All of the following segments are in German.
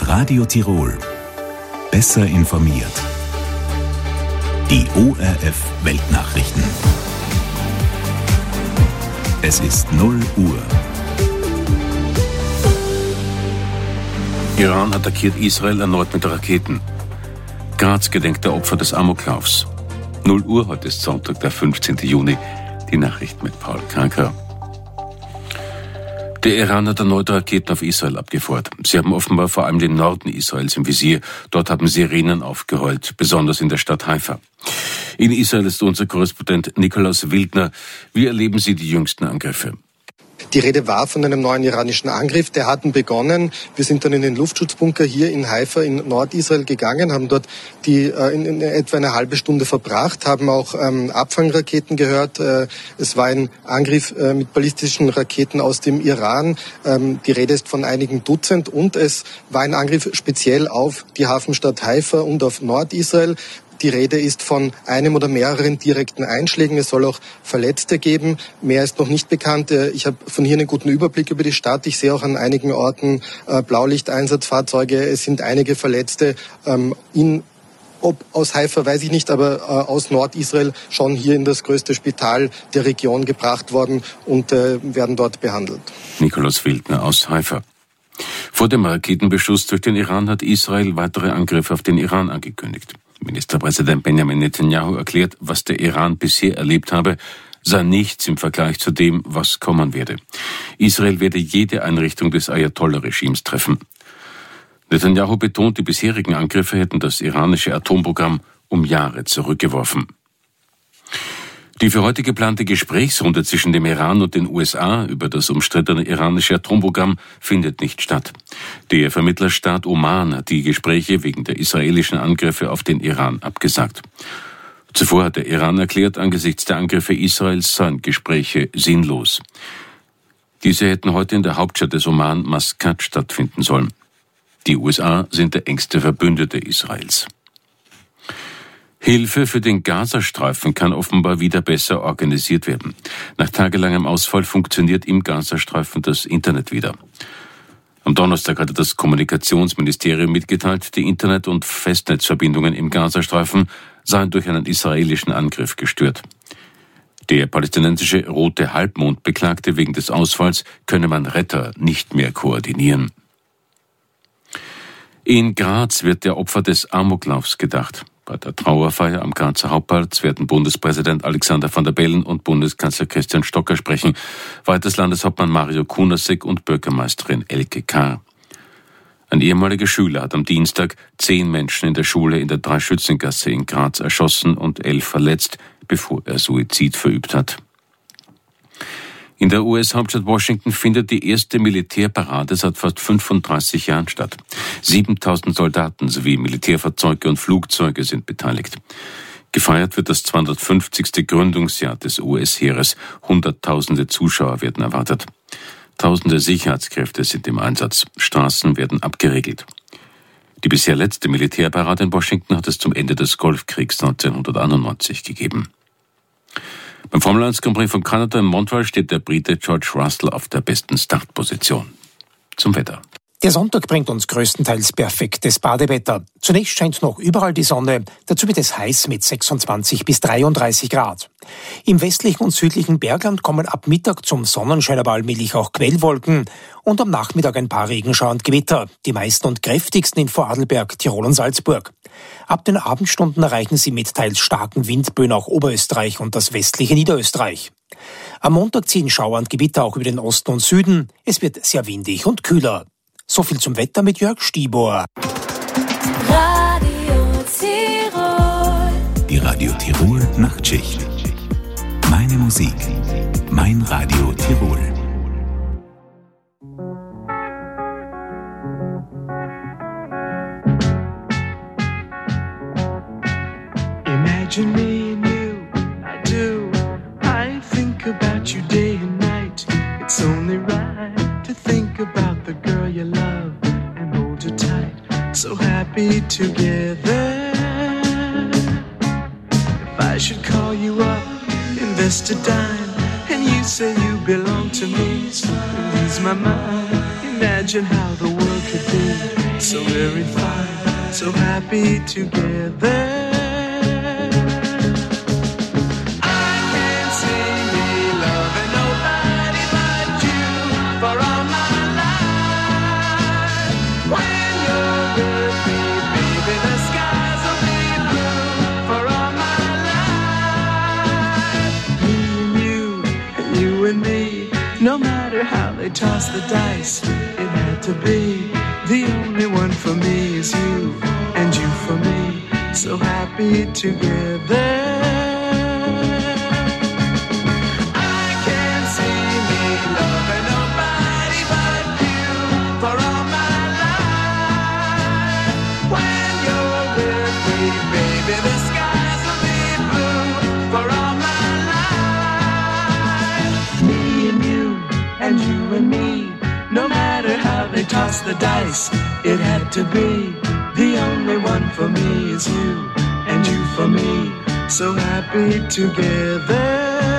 Radio Tirol. Besser informiert. Die ORF Weltnachrichten. Es ist 0 Uhr. Iran attackiert Israel erneut mit Raketen. Graz gedenkt der Opfer des Amoklaufs. 0 Uhr, heute ist Sonntag, der 15. Juni. Die Nachricht mit Paul Kranker. Der Iran hat erneut Raketen auf Israel abgefeuert. Sie haben offenbar vor allem den Norden Israels im Visier. Dort haben Sirenen aufgeheult, besonders in der Stadt Haifa. In Israel ist unser Korrespondent Nikolaus Wildner. Wie erleben Sie die jüngsten Angriffe? Die Rede war von einem neuen iranischen Angriff. Der hat begonnen. Wir sind dann in den Luftschutzbunker hier in Haifa in Nordisrael gegangen, haben dort in etwa eine halbe Stunde verbracht, haben auch Abfangraketen gehört. Es war ein Angriff mit ballistischen Raketen aus dem Iran. Die Rede ist von einigen Dutzend und es war ein Angriff speziell auf die Hafenstadt Haifa und auf Nordisrael. Die Rede ist von einem oder mehreren direkten Einschlägen. Es soll auch Verletzte geben. Mehr ist noch nicht bekannt. Ich habe von hier einen guten Überblick über die Stadt. Ich sehe auch an einigen Orten Blaulichteinsatzfahrzeuge. Es sind einige Verletzte. Ob aus Haifa, weiß ich nicht, aber aus Nordisrael schon hier in das größte Spital der Region gebracht worden und werden dort behandelt. Nikolaus Wildner aus Haifa. Vor dem Raketenbeschuss durch den Iran hat Israel weitere Angriffe auf den Iran angekündigt. Ministerpräsident Benjamin Netanyahu erklärt, was der Iran bisher erlebt habe, sei nichts im Vergleich zu dem, was kommen werde. Israel werde jede Einrichtung des Ayatollah-Regimes treffen. Netanyahu betont, die bisherigen Angriffe hätten das iranische Atomprogramm um Jahre zurückgeworfen. Die für heute geplante Gesprächsrunde zwischen dem Iran und den USA über das umstrittene iranische Atomprogramm findet nicht statt. Der Vermittlerstaat Oman hat die Gespräche wegen der israelischen Angriffe auf den Iran abgesagt. Zuvor hat der Iran erklärt, angesichts der Angriffe Israels seien Gespräche sinnlos. Diese hätten heute in der Hauptstadt des Oman, Maskat, stattfinden sollen. Die USA sind der engste Verbündete Israels. Hilfe für den Gazastreifen kann offenbar wieder besser organisiert werden. Nach tagelangem Ausfall funktioniert im Gazastreifen das Internet wieder. Am Donnerstag hatte das Kommunikationsministerium mitgeteilt, die Internet- und Festnetzverbindungen im Gazastreifen seien durch einen israelischen Angriff gestört. Der palästinensische Rote Halbmond beklagte, wegen des Ausfalls könne man Retter nicht mehr koordinieren. In Graz wird der Opfer des Amoklaufs gedacht. Bei der Trauerfeier am Grazer Hauptplatz werden Bundespräsident Alexander Van der Bellen und Bundeskanzler Christian Stocker sprechen, weiters Landeshauptmann Mario Kunasek und Bürgermeisterin Elke Kahr. Ein ehemaliger Schüler hat am Dienstag 10 Menschen in der Schule in der Dreischützengasse in Graz erschossen und 11 verletzt, bevor er Suizid verübt hat. In der US-Hauptstadt Washington findet die erste Militärparade seit fast 35 Jahren statt. 7000 Soldaten sowie Militärfahrzeuge und Flugzeuge sind beteiligt. Gefeiert wird das 250. Gründungsjahr des US-Heeres. Hunderttausende Zuschauer werden erwartet. Tausende Sicherheitskräfte sind im Einsatz. Straßen werden abgeriegelt. Die bisher letzte Militärparade in Washington hat es zum Ende des Golfkriegs 1991 gegeben. Beim Formel 1 Grand Prix von Kanada in Montreal steht der Brite George Russell auf der besten Startposition. Zum Wetter. Der Sonntag bringt uns größtenteils perfektes Badewetter. Zunächst scheint noch überall die Sonne, dazu wird es heiß mit 26 bis 33 Grad. Im westlichen und südlichen Bergland kommen ab Mittag zum Sonnenschein aber allmählich auch Quellwolken und am Nachmittag ein paar Regenschauer und Gewitter, die meisten und kräftigsten in Vorarlberg, Tirol und Salzburg. Ab den Abendstunden erreichen sie mit teils starken Windböen auch Oberösterreich und das westliche Niederösterreich. Am Montag ziehen Schauer und Gewitter auch über den Osten und Süden. Es wird sehr windig und kühler. So viel zum Wetter mit Jörg Stibor. Radio Tirol. Die Radio Tirol Nachtschicht. Meine Musik. Mein Radio Tirol. Imagine me and you, I do. I think about you day and night. It's only right to think about the girl you love and hold her tight. So happy together. If I should call you up, invest a dime, and you say you belong to me, so ease my mind. Imagine how the world could be so very fine, so happy together. No matter how they toss the dice, it had to be. The only one for me is you, and you for me, so happy together. I can't see me loving nobody but you for all my life. When you're with me, baby, the skies will be blue for all my life. Me and you, and you and me, no matter how they toss the dice, it had to be. The only one for me is you, and you for me, so happy together.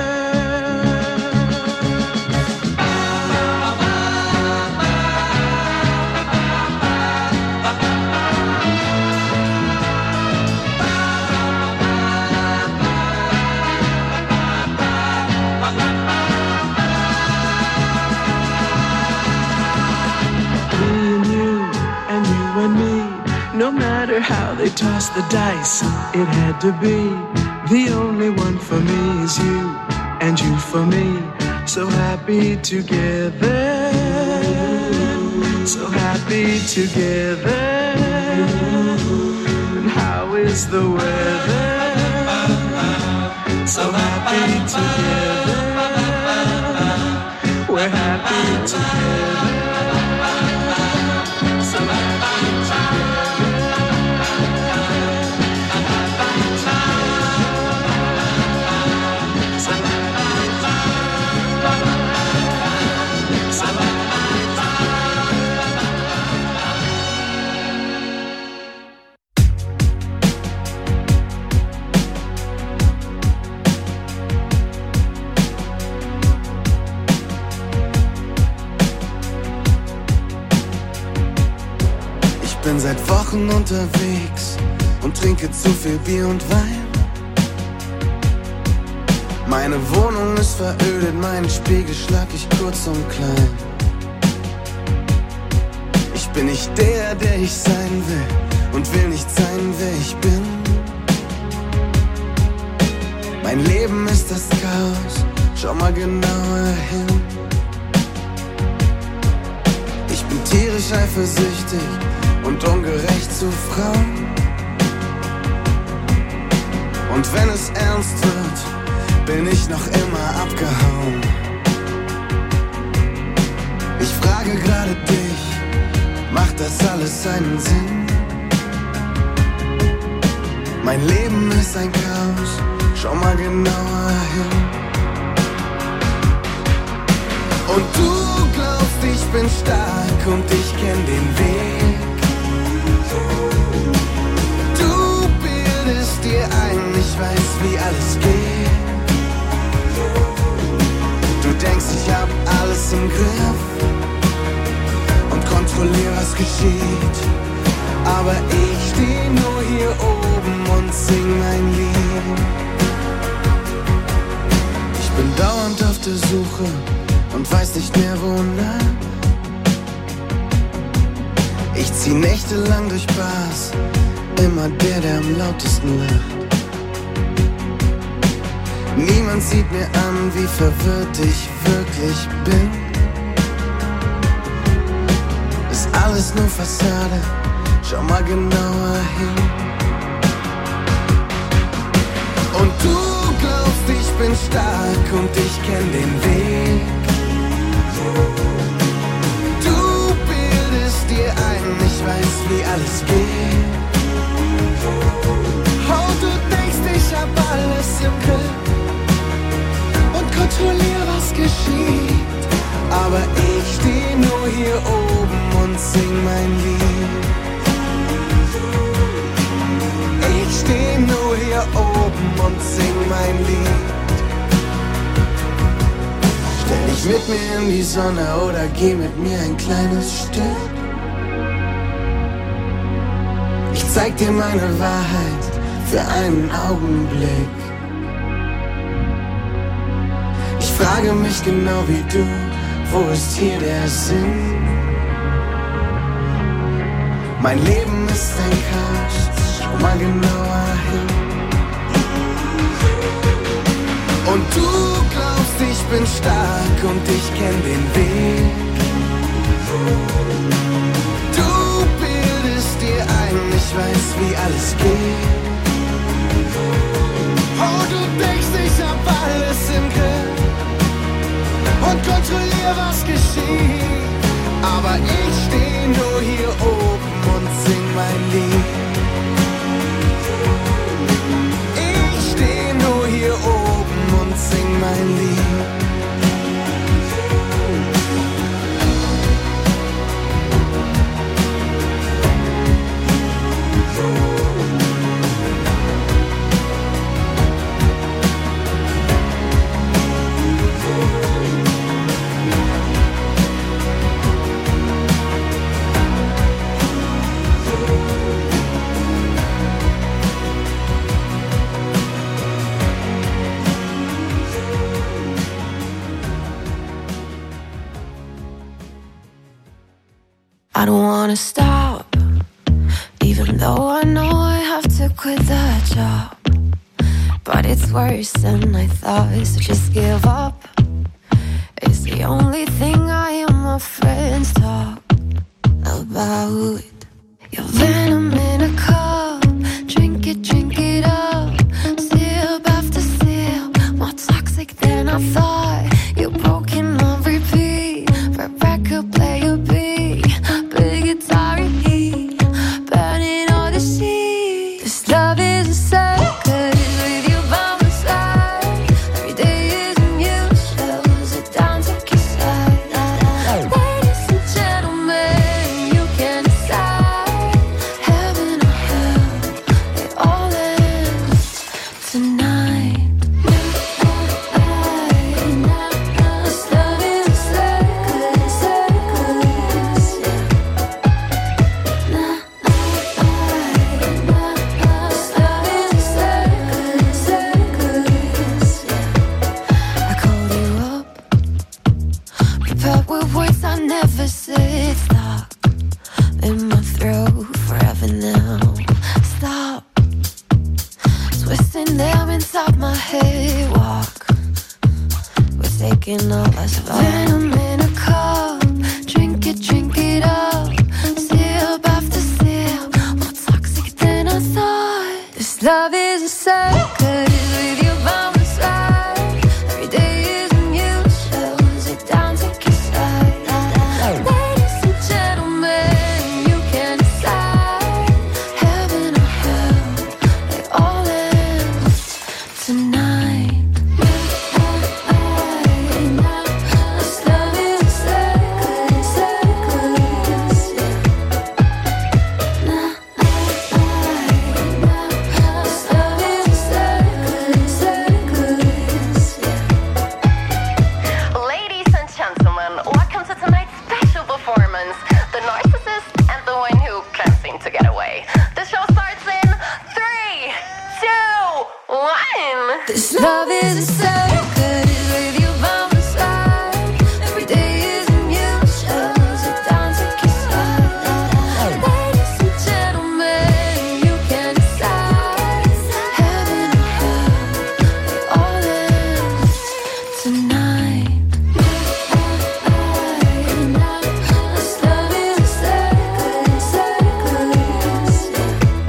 No matter how they toss the dice, it had to be. The only one for me is you, and you for me, so happy together. So happy together. And how is the weather? So happy together. We're happy together. So happy together. Bin seit Wochen unterwegs und trinke zu viel Bier und Wein. Meine Wohnung ist verödet, meinen Spiegel schlag ich kurz und klein. Ich bin nicht der, der ich sein will und will nicht sein, wer ich bin. Mein Leben ist das Chaos, schau mal genauer hin. Ich bin tierisch eifersüchtig und ungerecht zu Frauen. Und wenn es ernst wird, bin ich noch immer abgehauen. Ich frage gerade dich, macht das alles seinen Sinn? Mein Leben ist ein Chaos, schau mal genauer hin. Und du glaubst, ich bin stark und ich kenn den Weg. Du bildest dir ein, ich weiß, wie alles geht. Du denkst, ich hab alles im Griff und kontrollier, was geschieht. Aber ich steh nur hier oben und sing mein Lied. Ich bin dauernd auf der Suche und weiß nicht mehr wonach. Ich zieh nächtelang durch Bars, immer der am lautesten lacht. Niemand sieht mir an, wie verwirrt ich wirklich bin. Ist alles nur Fassade, schau mal genauer hin. Und du glaubst, ich bin stark und ich kenn den Weg. Du bildest dir ein, ich weiß, wie alles geht. Oh, du denkst, ich hab alles im Griff und kontrollier, was geschieht. Aber ich steh nur hier oben und sing mein Lied. Ich steh nur hier oben und sing mein Lied. Stell dich mit mir in die Sonne oder geh mit mir ein kleines Stück. zeig dir meine Wahrheit für einen Augenblick. Ich frage mich genau wie du, wo ist hier der Sinn? Mein Leben ist ein Chaos, schau mal genauer hin. Und du glaubst, ich bin stark und ich kenn den Weg. Du bildest dir ein, ich weiß, wie alles geht. Oh, du denkst, ich hab alles im Griff und kontrollier, was geschieht. Aber ich steh nur hier oben und sing mein Lied. Ich steh nur hier oben und sing mein Lied. I don't wanna stop, even though I know I have to quit that job. But it's worse than I thought, so just give up. It's the only thing I hear my friends talk about. Your venom in a cup, drink it up. Sip after sip, more toxic than I thought. You're broken on repeat, red record player B. Guitar and heat, burning all the sheets. This love is a circus with you by my side. Every day is unusual, sit down, take your side. Ladies and gentlemen, you can decide. Heaven or hell, it all ends tonight. This love is a circus, yeah. Never said stop in my throat forever now. Stop twisting them inside my head. Walk, we're taking all us venom in a cup. Drink it up. Sip after sip, more toxic than I thought. This love is a circus with you by my side. Every day is unusual. Sit down, take your side. Ladies and gentlemen, you can decide. Heaven or hell, it all ends tonight. This love is a circus, yeah. This love is a circus, yeah. Ladies and gentlemen, welcome to tonight's special performance, The Narcissist and the One Who Can't Seem to Get Away. The show starts in 3, 2, 1. This love is a circus with you by my side. Every day is unusual. Sit down, take your side. Ladies and gentlemen, you can decide. Heaven or hell, it all ends tonight. This love is a circus, yeah.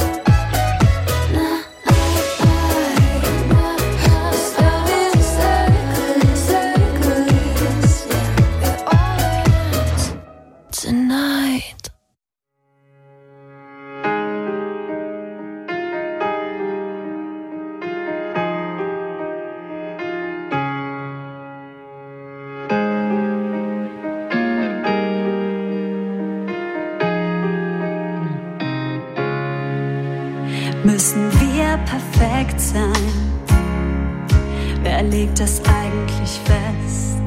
This love is a circus, yeah. It all ends tonight. Müssen wir perfekt sein? Wer legt das eigentlich fest?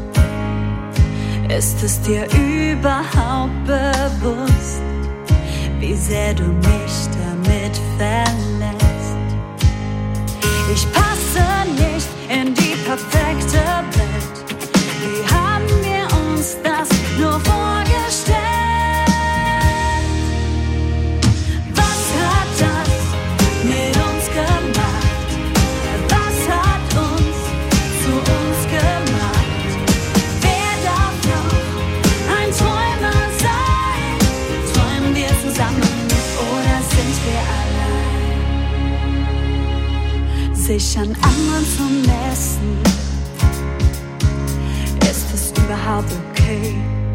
Ist es dir überhaupt bewusst, wie sehr du mich damit mit verlässt. Ich passe nicht in die perfekte Welt. Wie haben wir uns das nur vorgestellt? Was hat das mit uns gemacht? Was hat uns zu uns gemacht? Wer darf noch ein Träumer sein? Träumen wir zusammen oder sind wir allein? Sich an anderen zu messen, ist es überhaupt okay?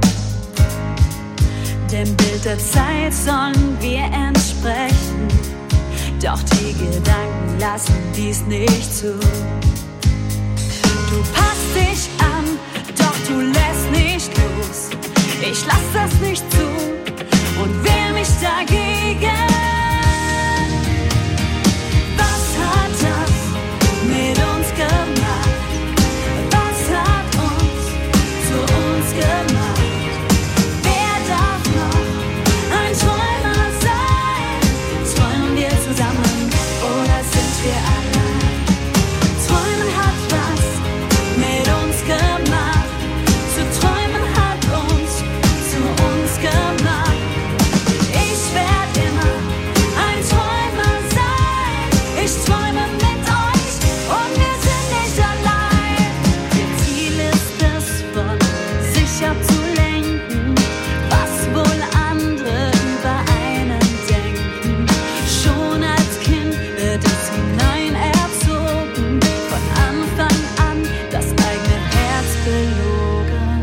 Dem Bild der Zeit sollen wir entsprechen, doch die Gedanken lassen dies nicht zu. Du passt dich an, doch du lässt nicht los. Ich lass das nicht zu und wehr mich dagegen. Was hat das mit uns gemacht? Was hat uns zu uns gemacht? Wer darf noch ein Träumer sein? Träumen wir zusammen oder sind wir allein? Träumen hat was mit uns gemacht. Zu träumen hat uns zu uns gemacht. Ich werd immer ein Träumer sein. Ich träume mit euch und wir sind nicht allein. Ihr Ziel ist es, von sich abzulenken, was wohl andere über einen denken. Schon als Kind wird es hinein erzogen, von Anfang an das eigene Herz belogen.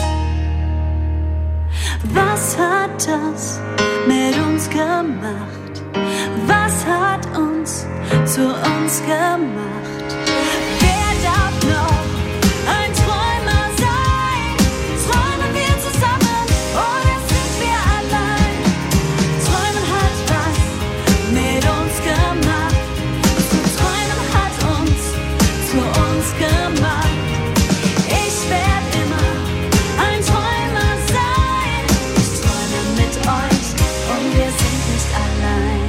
Was hat das mit uns gemacht? Was hat uns zu uns gemacht? Wer darf noch ein Träumer sein? Träumen wir zusammen oder sind wir allein? Träumen hat was mit uns gemacht. Zu träumen hat uns zu uns gemacht. Ich werd immer ein Träumer sein. Ich träume mit euch und wir sind nicht allein.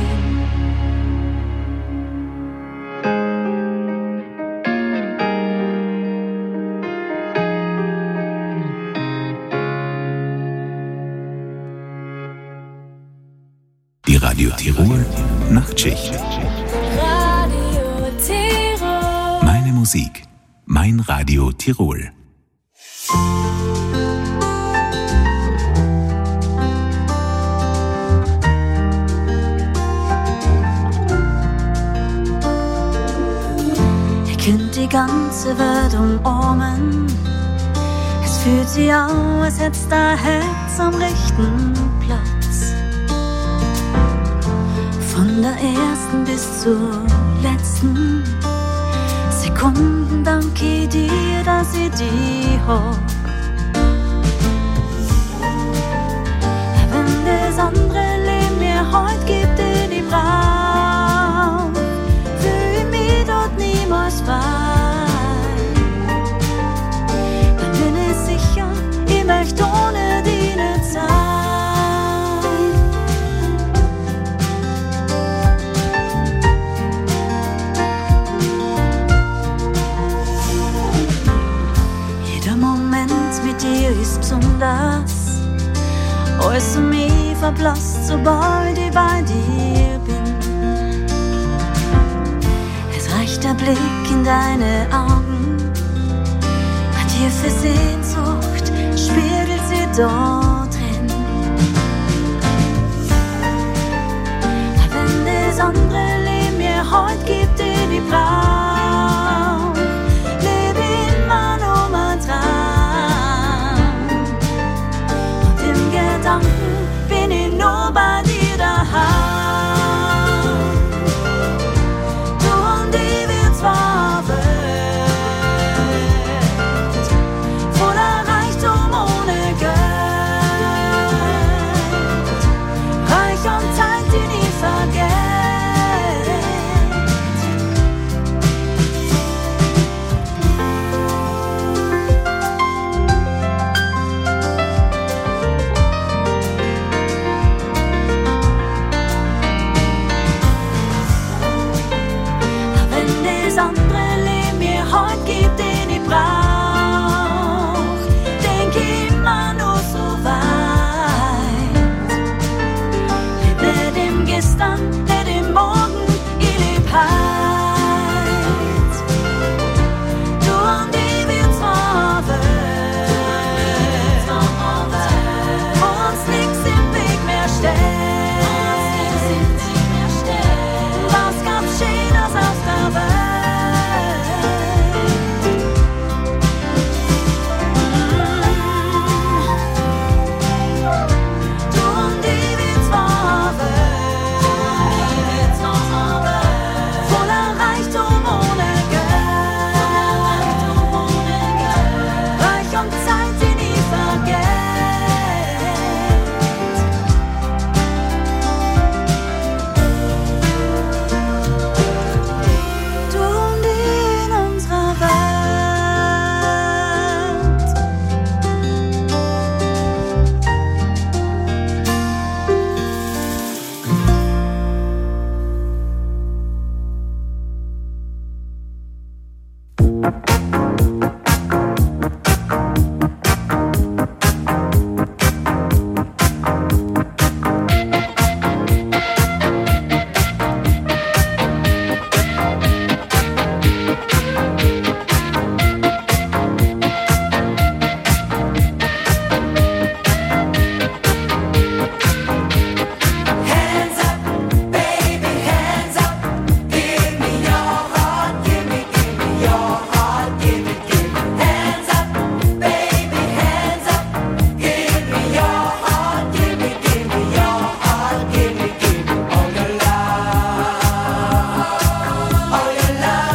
Die Radio Tirol Nachtschicht. Radio Tirol. Meine Musik, mein Radio Tirol. Ihr könnt die ganze Welt umarmen. Es fühlt sich an, als hätt's da Herz am rechten Platz. Von der ersten bis zur letzten Sekunden danke ich dir, dass ich dich hab. Wenn das andere Leben mir heute gibt, den ich brauch, fühl ich mich dort niemals frei. Dann bin ich sicher, ich möchte ohne dich nicht sein. Jeder Moment mit dir ist besonders. Alles um mich verblasst, sobald ich bei dir bin. Es reicht der Blick in deine Augen. Eine tiefe Sehnsucht spiegelt sie dort drin. Wenn das andere Leben mir heute gibt, den ich brauch, lebe ich immer nur mein Traum. Und im Gedanken bin ich nur bei dir daheim. Du und ich, wir zwar Welt, voller Reichtum ohne Geld, reich und Zeit, die nie vergeht. heute gibt, den ich brauch, denk ich immer nur so weit. Ich leb nicht im Gestern, nicht im Morgen, ich leb heut. Du und ich, wir zwei Welt, uns nix im Weg mehr steht. Was gab's Schönes auf der Welt? Du und ich, wir zwei Welt, voller Reichtum ohne Geld, reich um Zeit, die nie vergeht. Du und ich in unserer Welt. Hands up, baby, hands up. Give me your heart, give me your heart, give me. Hands up, baby, hands up. Give me your heart, give me your heart, give me all your love, all your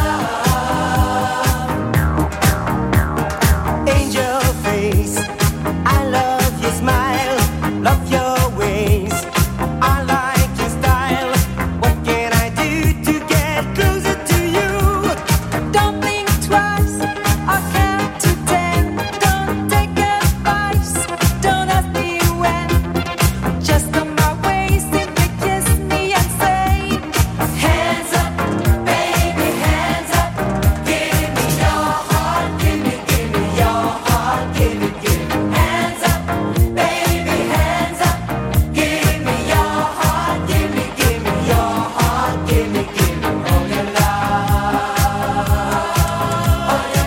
love. Angel face, I love your smile, love your ways. I like your style. What can I do to get closer to you? Don't think twice, I'll count to 10. Don't take advice, don't ask me when. Just on my way, simply kiss me and say, hands up, baby, hands up. Give me your heart, give me your heart, give me. Hands up, baby, hands up. Give me your heart, give me your heart, give me all your love, all your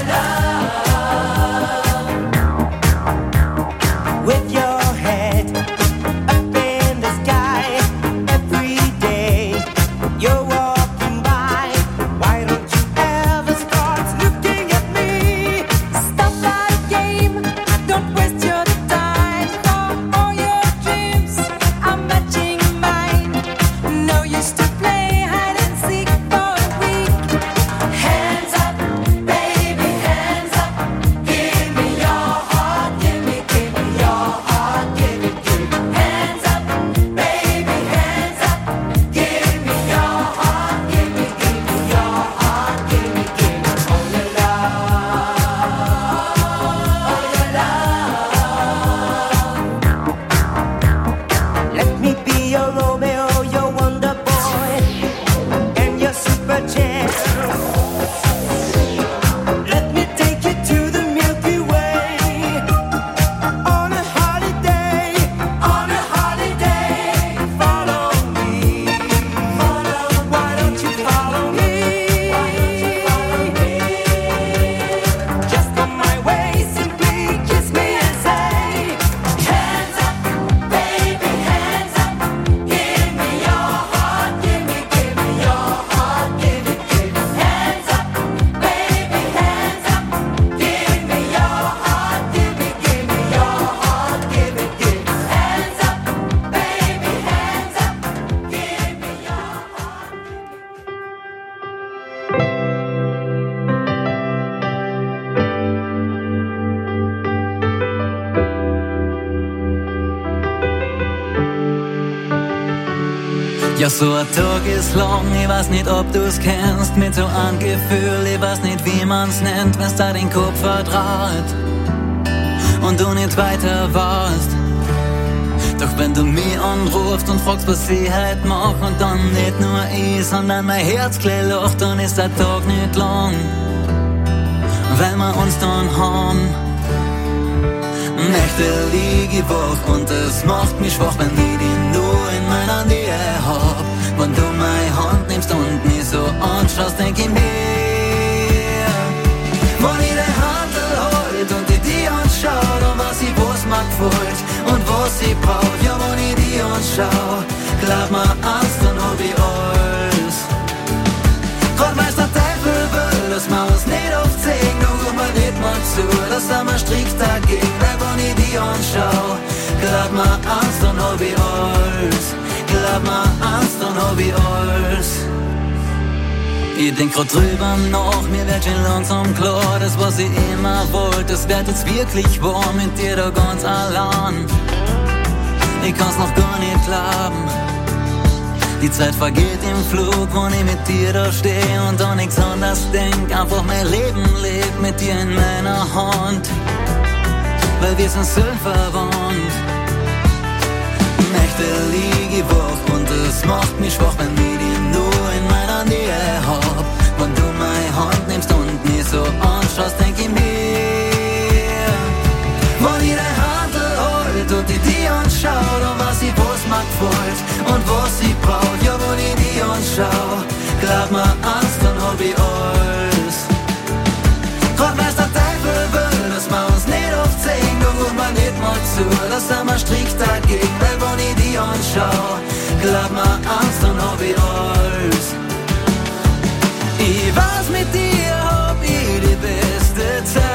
love. With your head up in the sky, every day you're walking by. Why don't you ever start looking at me? Stop that game, don't waste your time. For all your dreams, I'm matching mine. No use to play hide and seek for a week. Hands up, baby, hands up. Give me your heart, give me your heart, give me. Hands up, baby, hands up. Give me your heart, give me your heart, give me all your love, all your love. Let me be your Romeo, your wonder boy, and your super champ. Let me take you to the Milky Way on a holiday, on a holiday. Follow me, why don't you follow me? Just on my way, simply kiss me and say, hands up, baby, hands up. Give me your heart, give me your heart, give me. Hands up, baby, hands up. Give me your heart, give me your heart, give me. Hands up, baby, hands up. Give me your Ja, so ein Tag ist lang, ich weiß nicht, ob du's kennst, mit so einem Gefühl, ich weiß nicht, wie man's nennt, wenn's da den Kopf vertraut und du nicht weiter warst. Doch wenn du mich anrufst und fragst, was ich heute mach, und dann nicht nur ich, sondern mein Herz gleich lacht, dann ist der Tag nicht lang. weil wir uns dann haben. Nächte lieg ich wach und es macht mich schwach, wenn ich dich nur in meiner Nähe hab. Wenn du meine Hand nimmst und mich so anschaust, denk ich mir, wenn ich die Handel halt und ich die anschau, dann weiß ich, was mir gefällt und was ich brauch. Ja, wenn ich die anschau, glaub mir eins, dann hab ich alles. Grad weil's der Teufel will, dass wir uns nicht oft sehen, du guck mir nicht mal zu, dass er mir strikt dagegen, weil wenn ich die anschau, glaub mir eins, dann hab ich alles. Glaub mir eins, dann hab ich alles. Ich denk grad drüber nach, mir wird schon langsam klar, das was ich immer wollte, das wird jetzt wirklich wahr, mit dir da ganz allein. Ich kann's noch gar nicht glauben. Die Zeit vergeht im Flug, wenn ich mit dir da steh und an nichts anderes denk, einfach mein Leben lebt mit dir in meiner Hand, weil wir sind seelenverwandt. Nächte lieg ich wach und es macht mich schwach, wenn ich dich nur in meiner Nähe hab. Wenn du meine Hand nimmst und mich so anschaust, denk ich mir, wenn ich die Handel halt und ich die anschau, dann weiß ich, was mir gefällt und was ich brauch. Ja, wenn ich die anschau, glaub mir eins, dann hab ich alles. Grad weil's der Teufel will, dass wir uns nicht oft sehen, du guck mir nicht mal zu, dass er mir strikt dagegen, weil wenn ich die anschau, glaub mir eins, dann hab ich alles. Ich weiß, mit dir hab ich die beste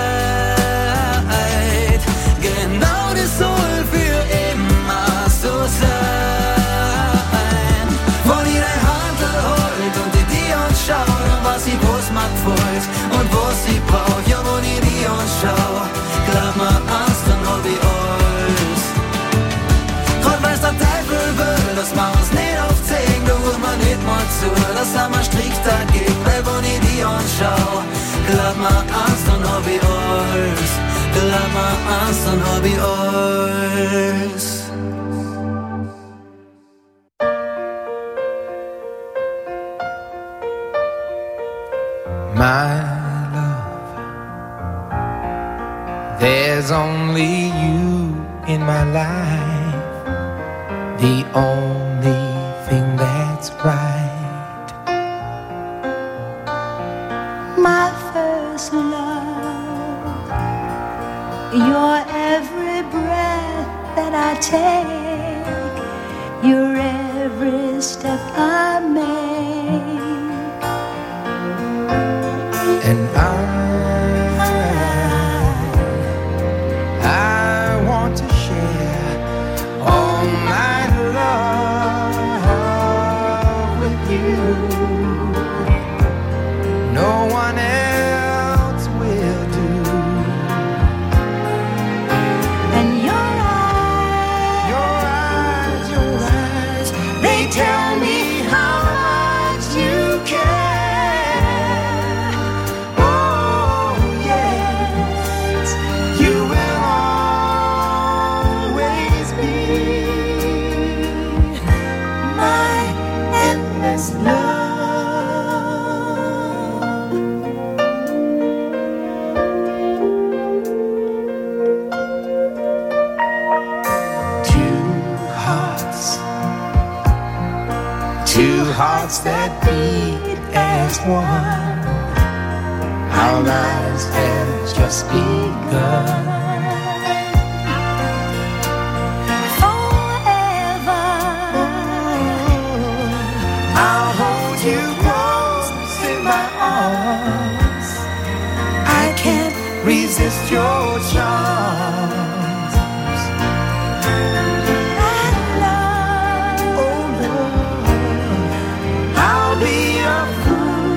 Zeit, genau das soll für immer so sein. Wenn ich die Handel halt und ich die anschau, dann weiß ich, was mir gefällt und was ich brauch. Ja, wenn ich die anschau, glaub mir eins, dann hab ich alles. Grad weil's der Teufel will, dass wir uns nicht oft sehen, du guck mir nicht mal zu, dass er mir strikt dagegen, weil wenn ich die anschau, glaub mir eins, dann hab ich alles. Glaub mir eins, dann hab ich alles. My love, there's only you in my life, the only thing that's right. My first love, your every breath that I take, your every step I make. And I want to share all my love with you. No one else will do. And your eyes, they tell me how much you care. Two hearts that beat as one. Our lives have just begun. Forever, I'll hold you close in my arms. I can't resist your charms. Be a fool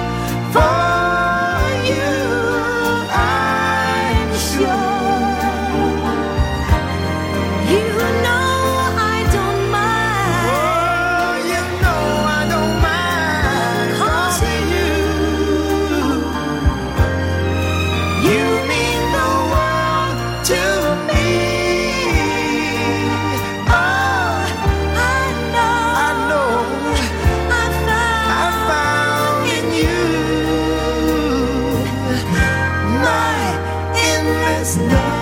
for you, I'm sure. you know I don't mind. Oh, you know I don't mind. 'Cause you mean the world to me. endless love.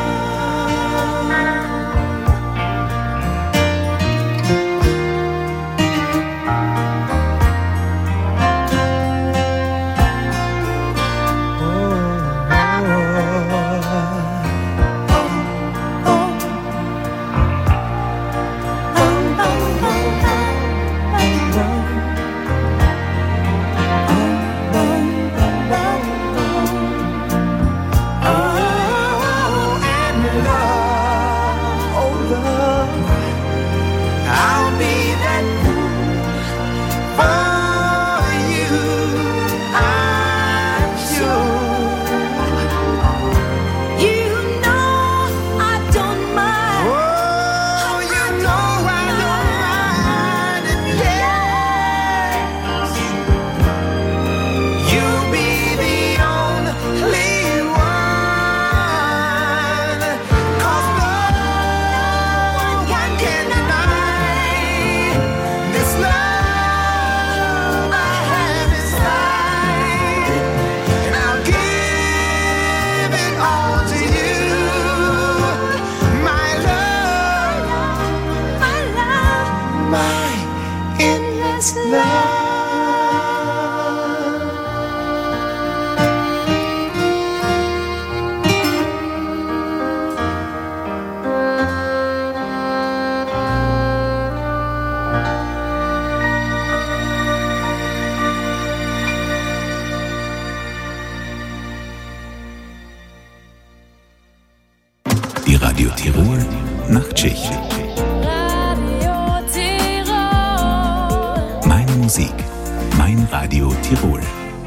Die Radio Tirol Nachtschicht. Radio Tirol. Meine Musik, mein Radio Tirol.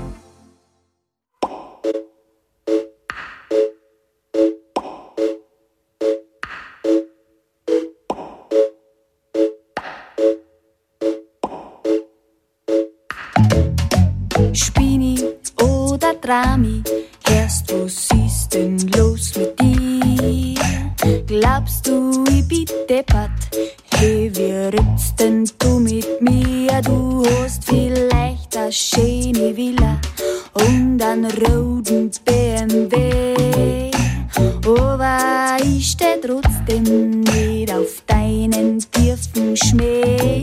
Spinni oder Drami, erst was ist denn los mit dir? Glaubst du, ich bin deppert? Hey, wie redst denn du mit mir? Du hast vielleicht eine schöne Villa und einen roten BMW, aber ich steh trotzdem nicht auf deinen tiefen Schmäh.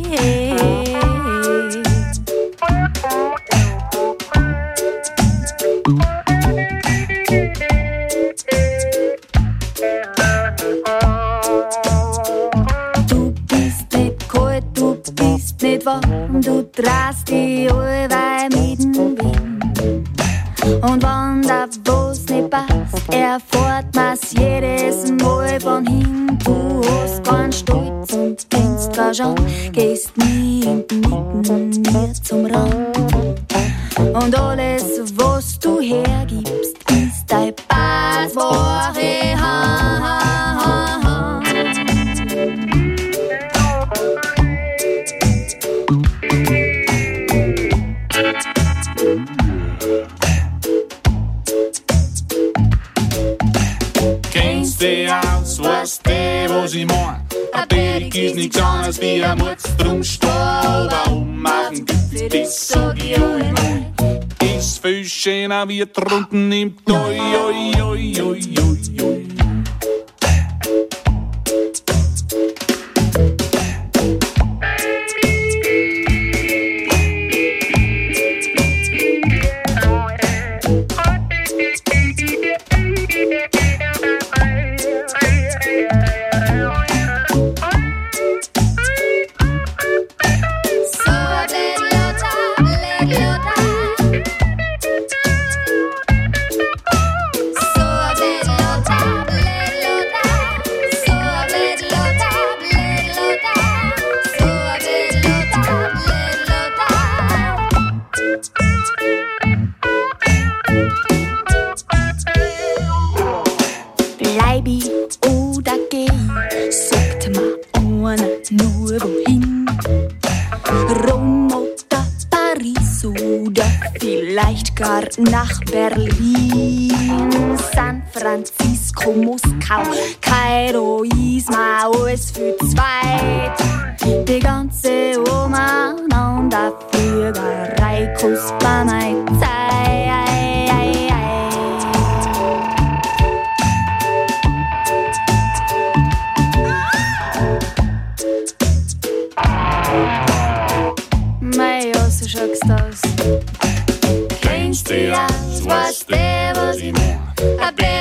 Du drehst die allweil mit dem Wind. Und wenn da was nicht passt, erfährt man's jedes Mal von hin. Du hast keinen Stolz und kennst kein Genre, gehst nie in die Mitten, nie zum Rand. Und alles, was du hergibst, ist dein Passwort. Kennst du aus, weißt du, was ich mein? Ein Berg ist nichts anderes wie ein Mutz, drum steh oben auf dem Gipfel, das sag ich euch mal. Ist viel schöner wie drunten im Doi, oi, oi, oi, oi, oi. Nach Berlin, San Francisco, Moskau, Kairo, ist mir alles für zweit. Die ganze Umeinander-Fliegerei kostet mir meine Zeit.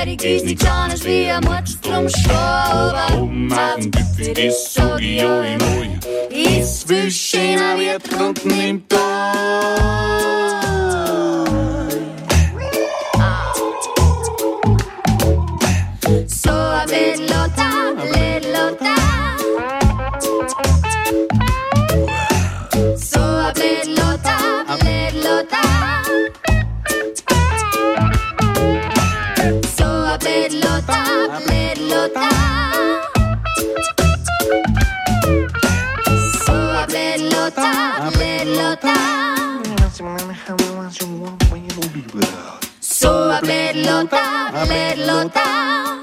fertig ist nichts anderes wie ein Mutz, drum steh oben auf dem Gipfel, das sag ich ja immer. Ist viel schöner wie drunten im Tal. So a little time, little time. So a little time, little time. So a little time, little time. So a little time, little time. So a little time, little time.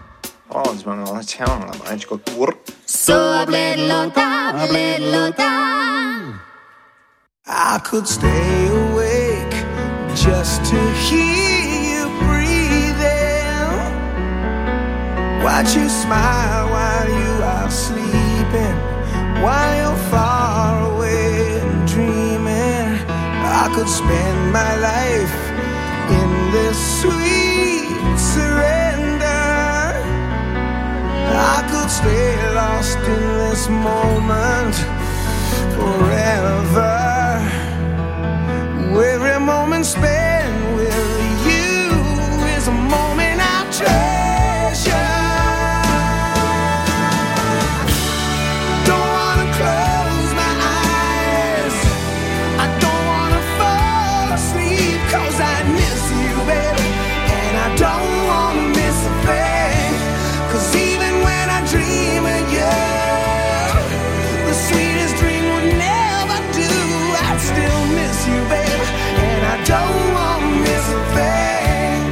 So a little time. I could stay awake just to hear you breathing. Watch you smile while you are sleeping, while you're far away and dreaming. I could spend my life in this sweet surrender. I could stay lost in this moment forever. Every moment spent with you is a moment I treasure. Don't wanna close my eyes, I don't wanna fall asleep, 'cause I miss you, baby, and I don't wanna miss a thing. 'Cause even when I dream of you, the sweetest dream would never do. I'd still miss you, baby, and I don't want to miss a thing.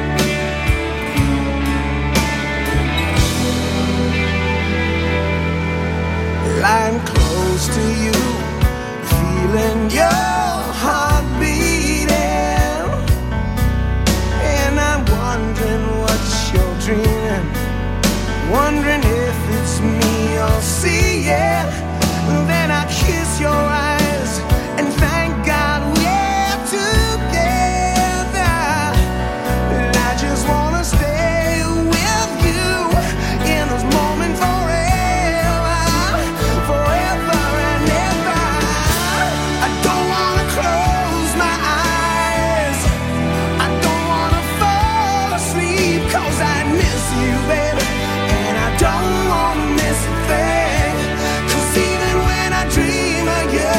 Lying close to you, feeling your heart beating, and I'm wondering what you're dreaming, wondering if it's me you're seeing. Then I kiss your eyes and thank God we're together. And I just wanna stay with you in this moment forever, forever and ever. I don't wanna close my eyes, I don't wanna fall asleep, 'cause I miss you, baby, and I don't wanna miss a thing. 'Cause even when I dream of you,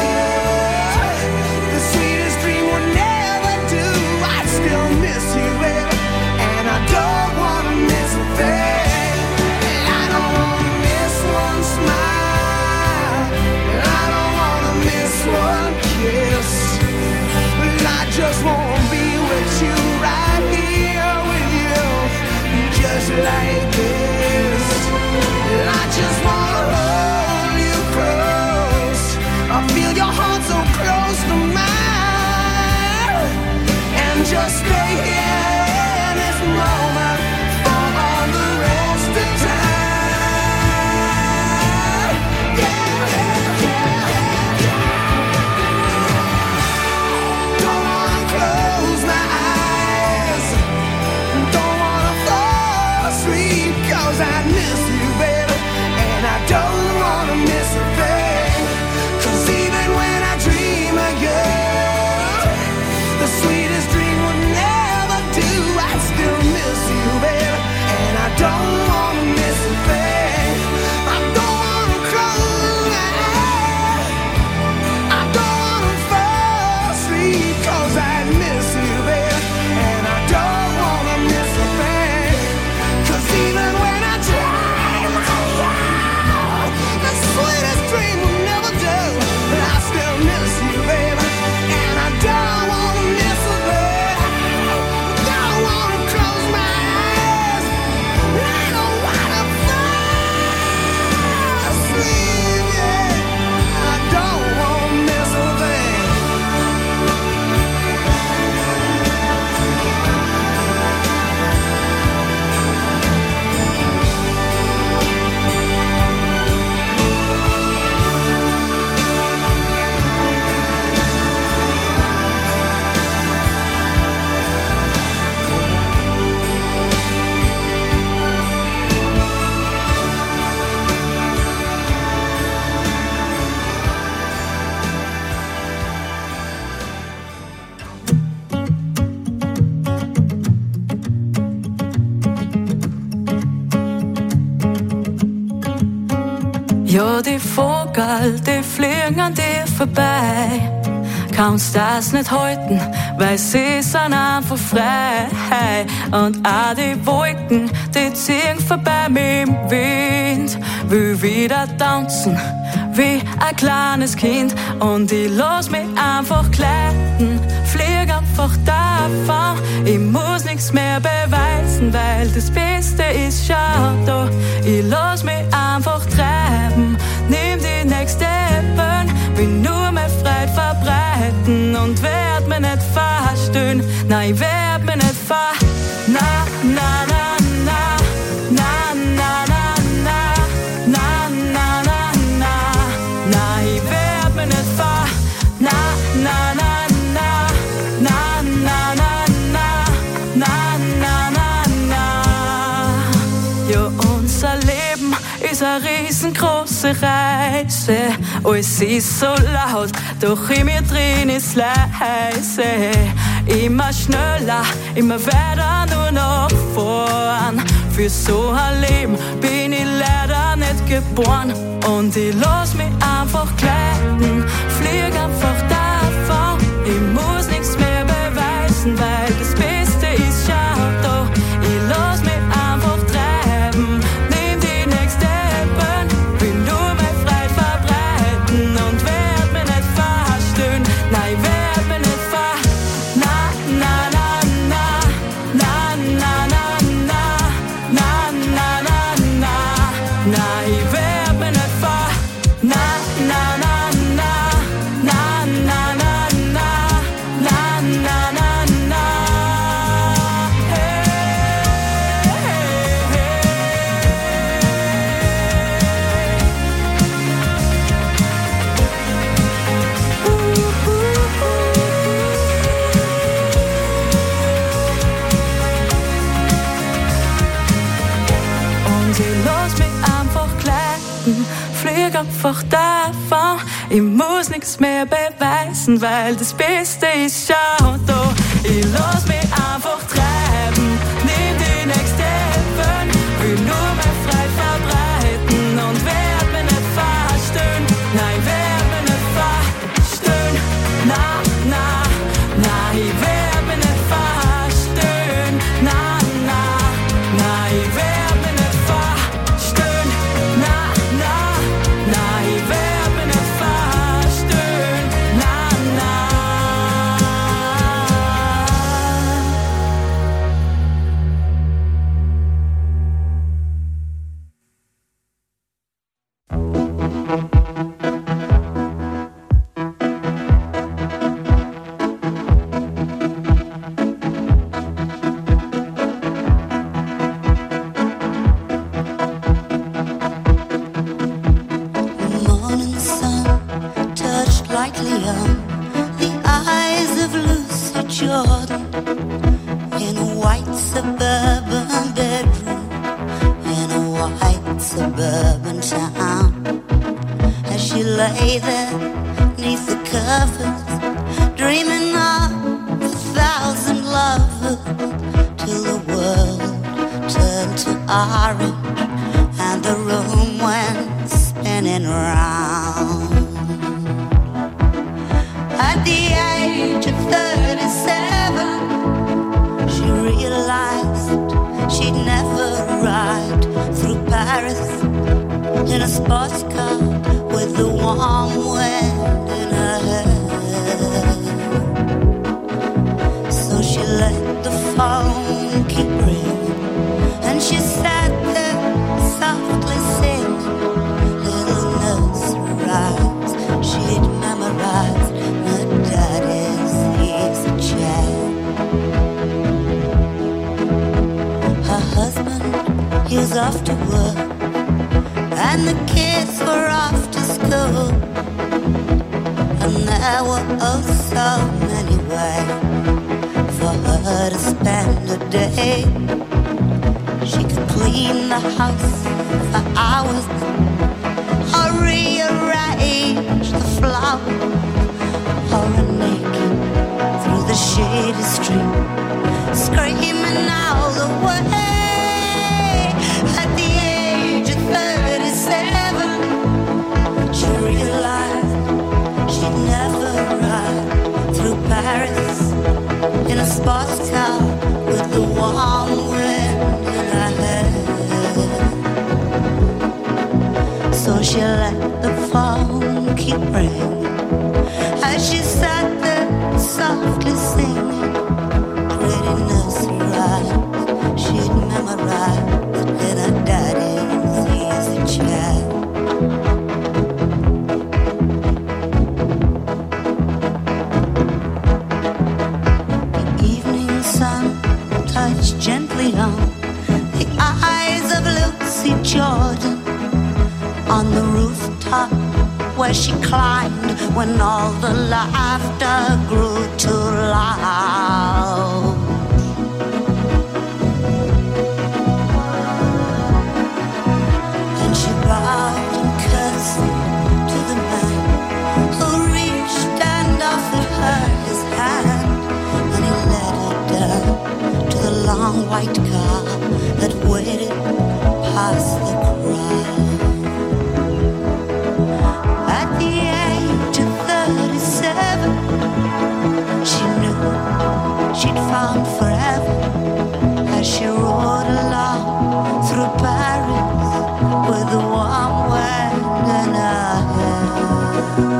Ja, die Vogel, die fliegen an dir vorbei. Kannst das nicht halten, weil sie sind einfach frei. Und auch die Wolken, die ziehen vorbei mit dem Wind. Will wieder tanzen, wie ein kleines Kind. Und ich lass mich einfach gleiten, flieg einfach davon. Ich muss nichts mehr beweisen, weil das Beste ist schon da. Ich lass mich einfach treiben, nimm die nächste Bahn, will nur mehr Freude verbreiten und werd mir nicht verstehen. Nein, ich werd mir nicht na, na, na, na, na, na, na, na, na, na, na, na, na, ich werd mir nicht na, na, na, na, na, na, na, na, na, na, na, na. Ja, unser Leben ist eine riesengroße Reise. Alles ist so laut, doch in mir drin ist leise. Immer schneller, immer weiter nur noch vorn. Für so ein Leben bin ich leider nicht geboren. Und ich lass mich einfach gleiten, flieg einfach davon. Ich muss nichts mehr beweisen, weil das Beste ist schon da. Ich lass mich einfach treiben, nimm die nächste Bahn, will nur mehr Freude verbreiten und werd mir nicht verstehen. Nein, ich werd mir nicht na, na, na, na, na, na, na, na, na, na, na, na, na, ich werd mir nicht na, na, na, na, na, na, na, na, na, na, na, na, hey, hey, Und ich lass mich einfach gleiten, flieg einfach davon. Ich muss nichts mehr beweisen, weil das Beste ist schon da. Ich lass mich einfach treiben, nimm die nächste Bahn, will nur mehr Freude verbreiten und werd mir nicht verstehen. Nein, werd mir nicht verstehen. Na, na, na, ich werd mir nicht verstehen. Na, na, na, ich werd mir nicht verstehen. Na, na, na, ich werd mir nicht verstehen. Na, na. Morning sun touched lightly on the eyes of Lucy Jordan in a white suburban bedroom in a white suburban town. As she lay there neath the covers, dreaming of 1,000 lovers, till the world turned to orange and the room went spinning round. At the age of 37, she realized she'd never ride through Paris in a sports car with the warm wind in her hair. So she let the phone keep ringing, and she sat there softly singing little nursery rhymes she'd memorized her daddy's easy chair. Her husband, he was off to work, and the kids were off to school, and there were oh so many ways for her to spend a day. She could clean the house for hours or rearrange the flowers, or run naked through the shady street, screaming all the way. At the age of 37, keep ringing as she sat there softly singing pretty nursery rhymes she'd memorized in her daddy's easy chair. The evening sun touched gently on the eyes of Lucy Jordan on the rooftop where she climbed when all the laughter grew too loud. And she bowed and curtsied to the man who reached and offered her his hand, and he led her down to the long white car that waited past the crowd. At the age of 37, she knew she'd found forever as she rode along through Paris with the warm wind in her hair.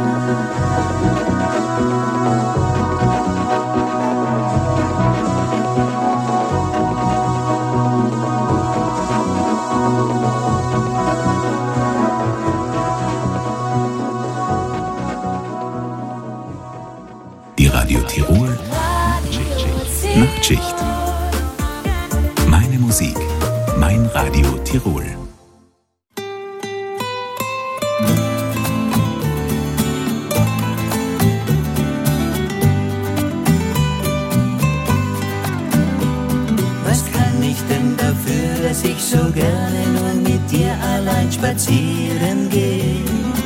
Die Radio Tirol Nachtschicht. Meine Musik, mein Radio Tirol. Was kann ich denn dafür, dass ich so gerne nur mit dir allein spazieren gehe?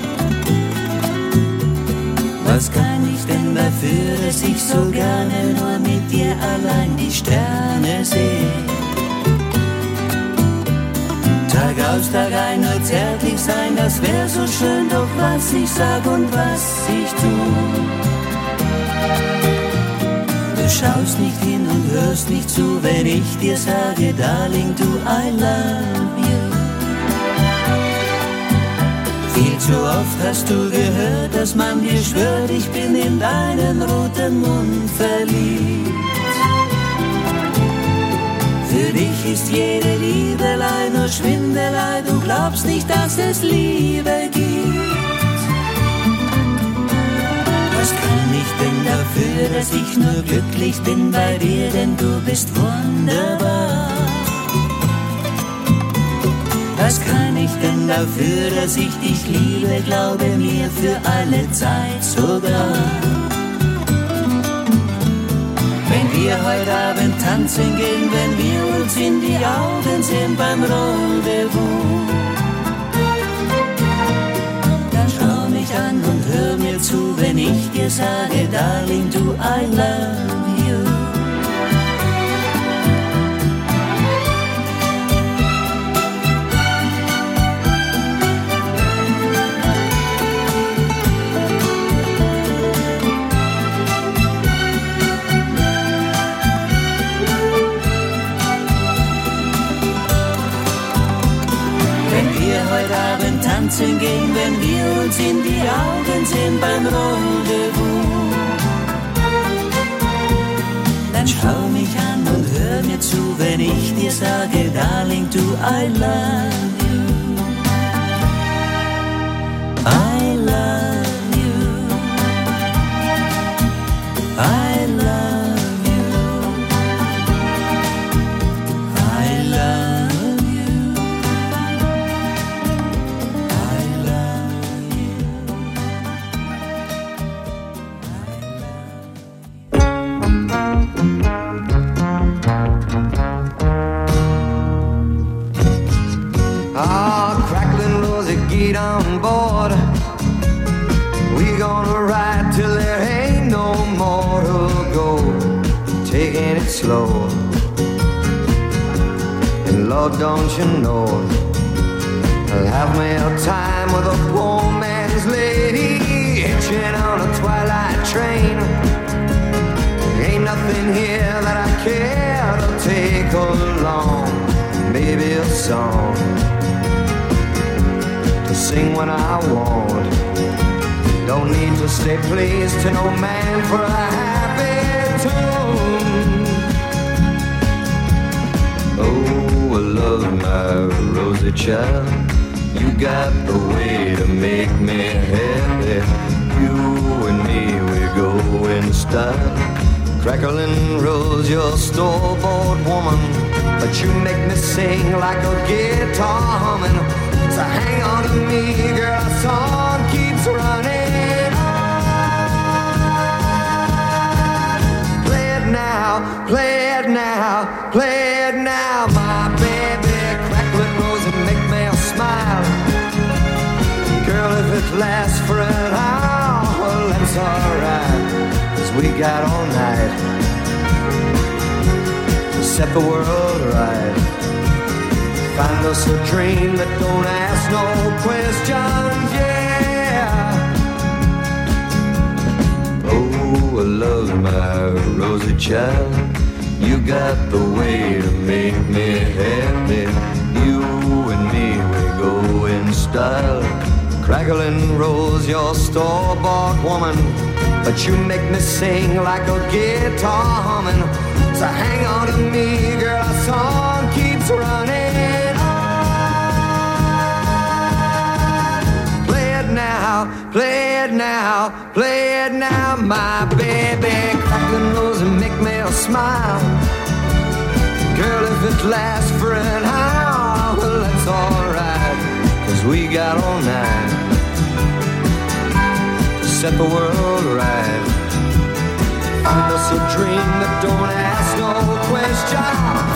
Was kann ich denn dafür, dass ich so gerne nur mit dir allein die Sterne sehe? Tag aus, Tag ein, nur zärtlich sein, das wär so schön, doch was ich sag und was ich tu. Du schaust nicht hin und hörst nicht zu, wenn ich dir sage, Darling, du, I love you. Viel zu oft hast du gehört, dass man dir schwört, ich bin in deinen roten Mund verliebt. Für dich ist jede Liebelei nur Schwindelei, du glaubst nicht, dass es Liebe gibt. Was kann ich denn dafür, dass ich nur glücklich bin bei dir, denn du bist wunderbar. Was kann ich denn dafür, dass ich dich liebe, glaube mir für alle Zeit sogar. Wenn wir heute Abend tanzen gehen, wenn wir uns in die Augen sehen beim Rendezvous, dann schau mich an und hör mir zu, wenn ich dir sage, Darling, du, I love you. Heute Abend tanzen gehen, wenn wir uns in die Augen sehen beim Rendezvous. Dann schau mich an und hör mir zu, wenn ich dir sage, Darling, du, I love you. I love you. I love you. I love on board. We gonna ride till there ain't no more to go. Taking it slow. And Lord, don't you know, I'll have me a time with a poor man's lady, hitching on a twilight train. Ain't nothing here that I care to take along. Maybe a song to sing when I want. Don't need to stay pleased to no man for a happy tune. Oh, I love my rosy child. You got the way to make me happy. You and me, we go in style. Crackling rose, you're store-bought woman, but you make me sing like a guitar humming. So hang on to me, girl, our song keeps running on. Play it now, play it now, play it now, my baby. Crackling rose and make me smile. Girl, if it lasts for an hour, well, that's alright, 'cause we got all night to set the world right. Find us a dream that don't ask no questions, yeah. Oh, I love my rosy child. You got the way to make me happy. You and me, we go in style. Crackling rose, you're store-bought woman, but you make me sing like a guitar humming. So hang on to me, girl, our song keeps running on. Play it now, play it now, play it now, my baby. Crackling rose and make me smile. Girl, if it lasts for an hour, well, that's alright, 'cause we got all night to set the world right. Find us a dream that don't ask no question.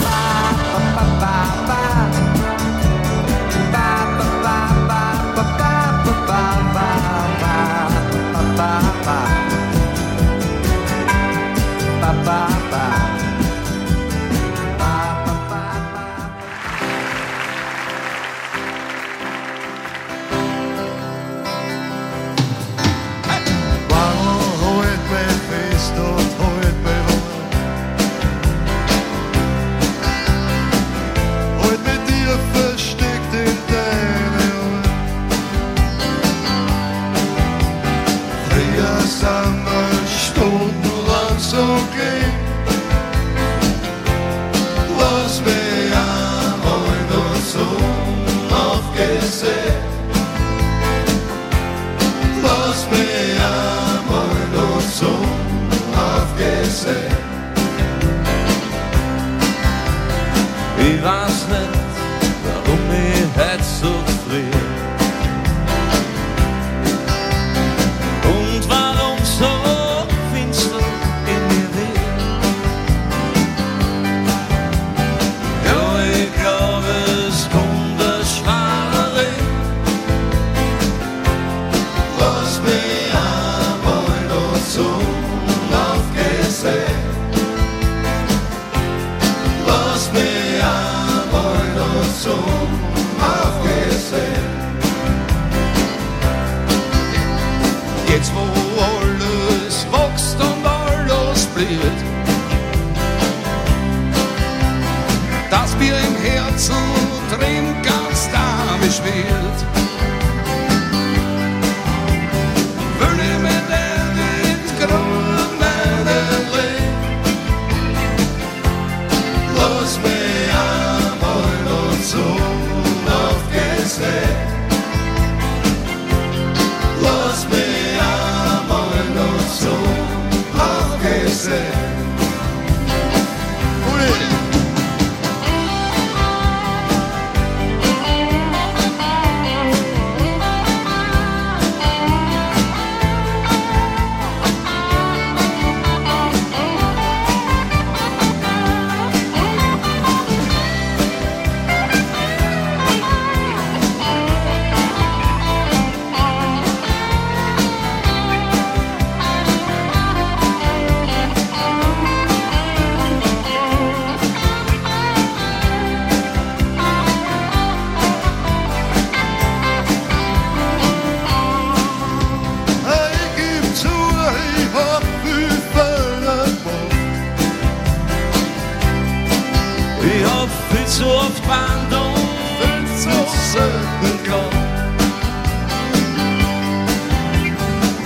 Ich weiß nicht, warum ich heute so friere und warum so finster in mir wird. Ja, ich glaube, es kommt ein schwarer. Lass mich einmal noch so aufgesehen. Lass mich einmal noch so aufgesehen. Jetzt wo alles wächst und alles blüht, das Bier im Herzen drin ganz damisch wird, will ich mit dir ins Grund meiner Leben. Lass mich einmal noch so aufgesehen. Lass mich einmal noch so aufgesehen. Ich hab viel zu oft geweint und viel zu selten gehabt.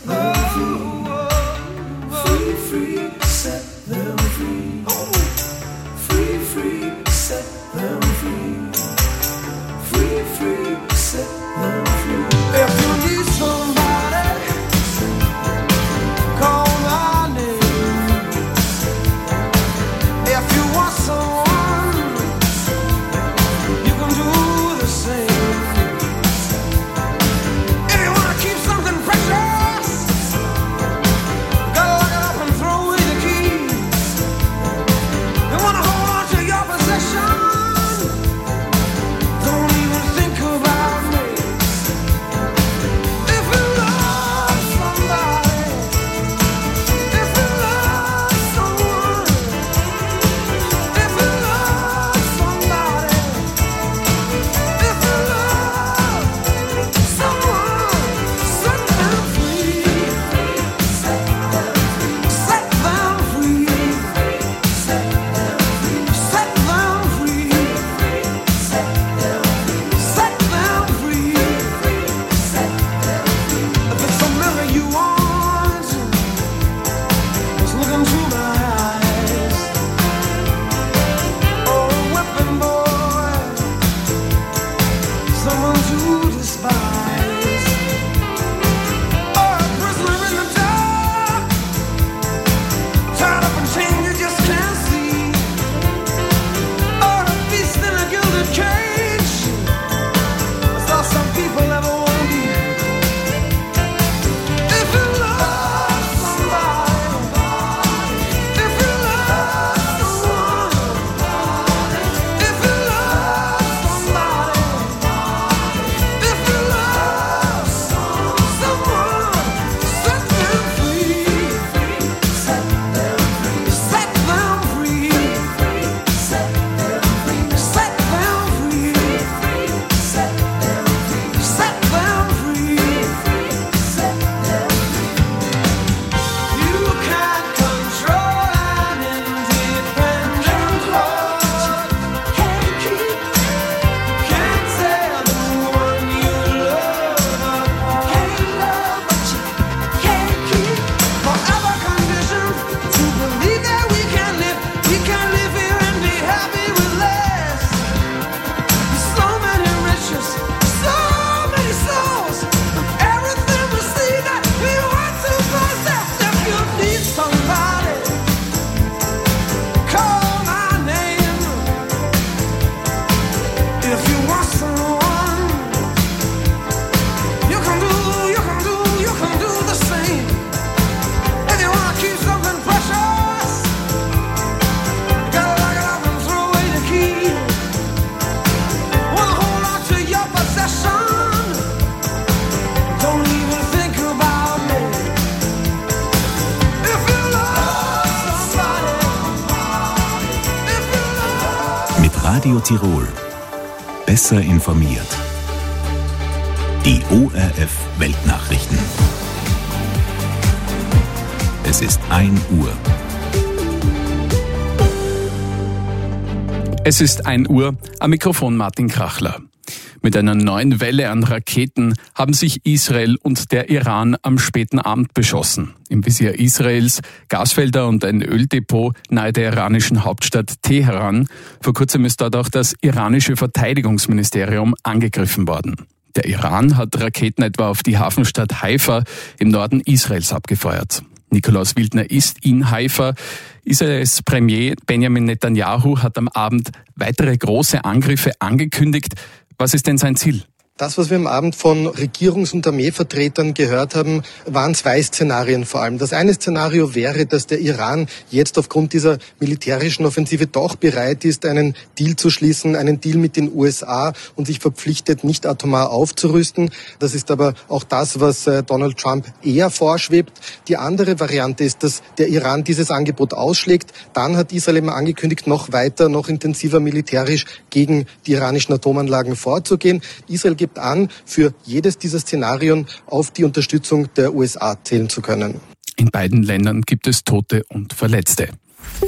Radio Tirol. Besser informiert. Die ORF Weltnachrichten. Es ist 1 Uhr. Es ist 1 Uhr, am Mikrofon Martin Krachler. Mit einer neuen Welle an Raketen haben sich Israel und der Iran am späten Abend beschossen. Im Visier Israels Gasfelder und ein Öldepot nahe der iranischen Hauptstadt Teheran. Vor kurzem ist dort auch das iranische Verteidigungsministerium angegriffen worden. Der Iran hat Raketen etwa auf die Hafenstadt Haifa im Norden Israels abgefeuert. Nikolaus Wildner ist in Haifa. Israels Premier Benjamin Netanyahu hat am Abend weitere große Angriffe angekündigt. Was ist denn sein Ziel? Das, was wir am Abend von Regierungs- und Armeevertretern gehört haben, waren 2 Szenarien vor allem. Das eine Szenario wäre, dass der Iran jetzt aufgrund dieser militärischen Offensive doch bereit ist, einen Deal zu schließen, einen Deal mit den USA und sich verpflichtet, nicht atomar aufzurüsten. Das ist aber auch das, was Donald Trump eher vorschwebt. Die andere Variante ist, dass der Iran dieses Angebot ausschlägt. Dann hat Israel eben angekündigt, noch weiter, noch intensiver militärisch gegen die iranischen Atomanlagen vorzugehen. Israel gibt an, für jedes dieser Szenarien auf die Unterstützung der USA zählen zu können. In beiden Ländern gibt es Tote und Verletzte.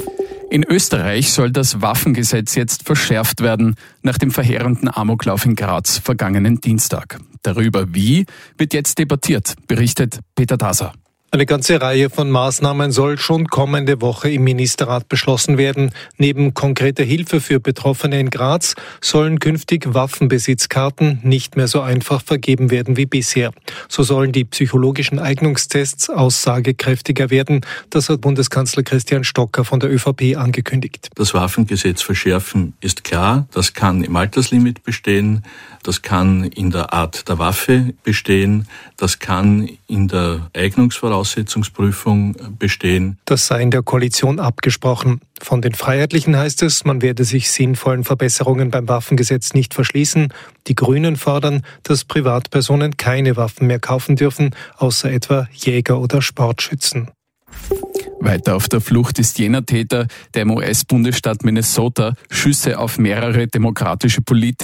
In Österreich soll das Waffengesetz jetzt verschärft werden nach dem verheerenden Amoklauf in Graz vergangenen Dienstag. Darüber wie wird jetzt debattiert, berichtet Peter Daser. Eine ganze Reihe von Maßnahmen soll schon kommende Woche im Ministerrat beschlossen werden. Neben konkreter Hilfe für Betroffene in Graz sollen künftig Waffenbesitzkarten nicht mehr so einfach vergeben werden wie bisher. So sollen die psychologischen Eignungstests aussagekräftiger werden. Das hat Bundeskanzler Christian Stocker von der ÖVP angekündigt. Das Waffengesetz verschärfen ist klar. Das kann im Alterslimit bestehen. Das kann in der Art der Waffe bestehen. Das kann in der Eignungsvoraussetzungsprüfung bestehen. Das sei in der Koalition abgesprochen. Von den Freiheitlichen heißt es, man werde sich sinnvollen Verbesserungen beim Waffengesetz nicht verschließen. Die Grünen fordern, dass Privatpersonen keine Waffen mehr kaufen dürfen, außer etwa Jäger oder Sportschützen. Weiter auf der Flucht ist jener Täter, der im US-Bundesstaat Minnesota Schüsse auf mehrere demokratische Politiker